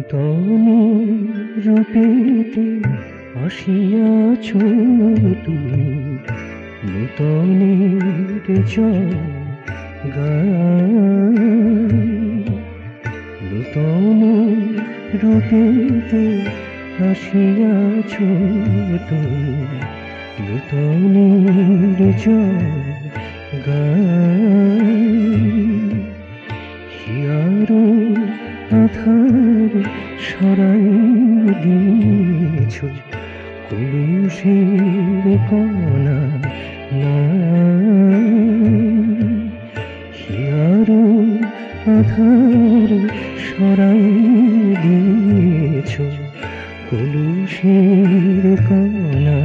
নূতন রূপেতে আসিয়াছ তুমি, নূতনের জয়গান। নূতন রূপেতে আসিয়াছ তুমি, নূতনের জয়গান। হিয়ার আধার সরাই দিয়েছ, কলুষের কণা নাই। হিয়ার আধার সরাই দিয়েছ, কলুষের কণা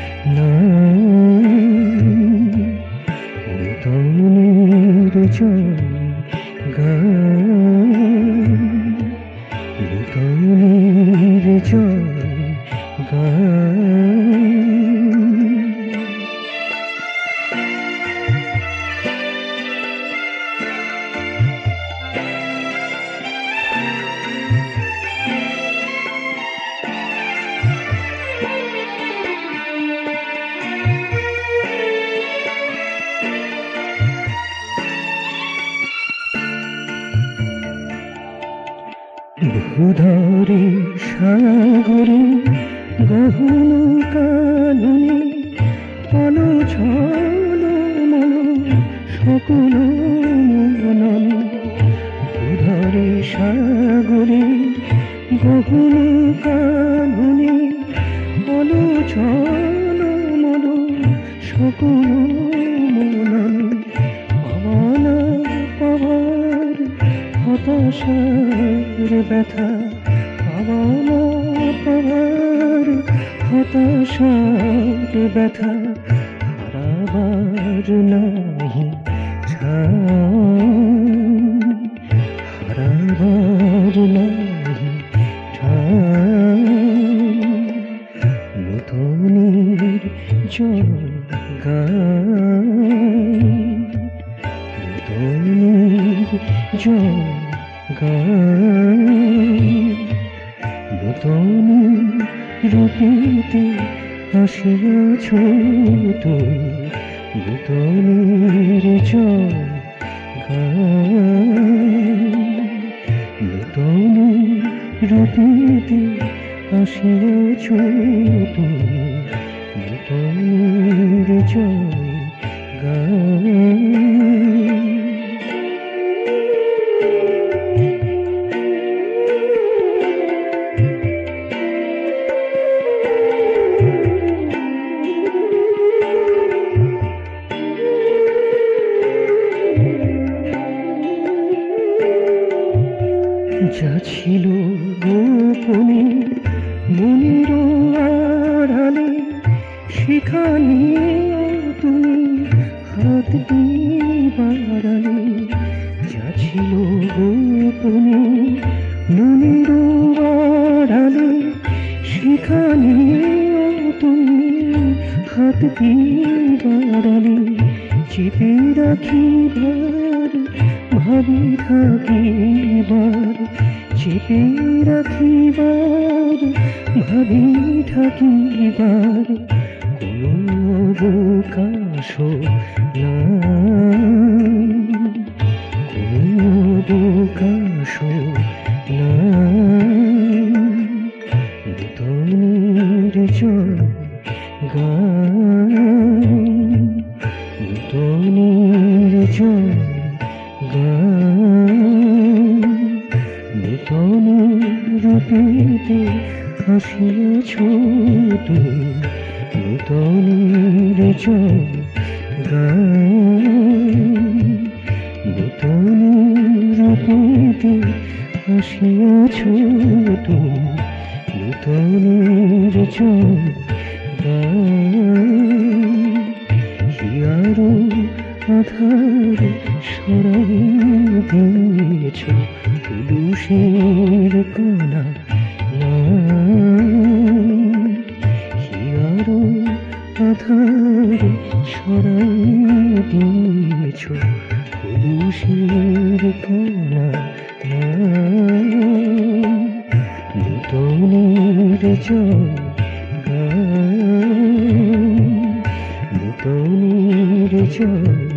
নাই। নূতনের জয়গান, নূতনের জয়গান। ভূধরে সাগরে গহন কাননে, অনছল মন সকল মনন। ভূধরে সাগরে গহন কাননে, অনছল মন সকল মনন। পাওয়ানা পাওয়ার হতাশার ব্যথা, পাওয়ানা পাওয়ার হতাশার ব্যথা। হারাবার নাহি ঠাই, হারাবার নাহি ঠাই। নূতনের জয়গান, নূতনের জয়গান। নূতন রূপেতে আসিয়াছ তুমি, নূতনের জয়গান। নূতন রূপেতে আসিয়াছ তুমি, নূতনের জয়গান। যা ছিল গোপনে মনের আড়ালে, সেখানে তুমি হাত দিয়ে বাড়ালে। যা ছিল গোপনে মনের আড়ালে, সেখানে তুমি হাত দিয়ে বাড়ালে। চেপে রাখিবার ভাবি থাকিবার, চেপে রাখিবার ভাবি থাকিবার। কোনো অবকাশ নাই, কোনো অবকাশ নাই। নূতনের জয়গান, নূতনের জয়গান। নূতন রূপেতে আসিয়াছ তুমি, নূতনের জয়গান। নূতন রূপেতে আসিয়াছ তুমি, নূতনের জয়গান। হিয়ার আধার সরাই দিয়েছ, কলুষের কণা নাই। হিয়ার আধার সরাই দিয়েছ, কলুষের কণা নাই। জয় গান নূতনের জয়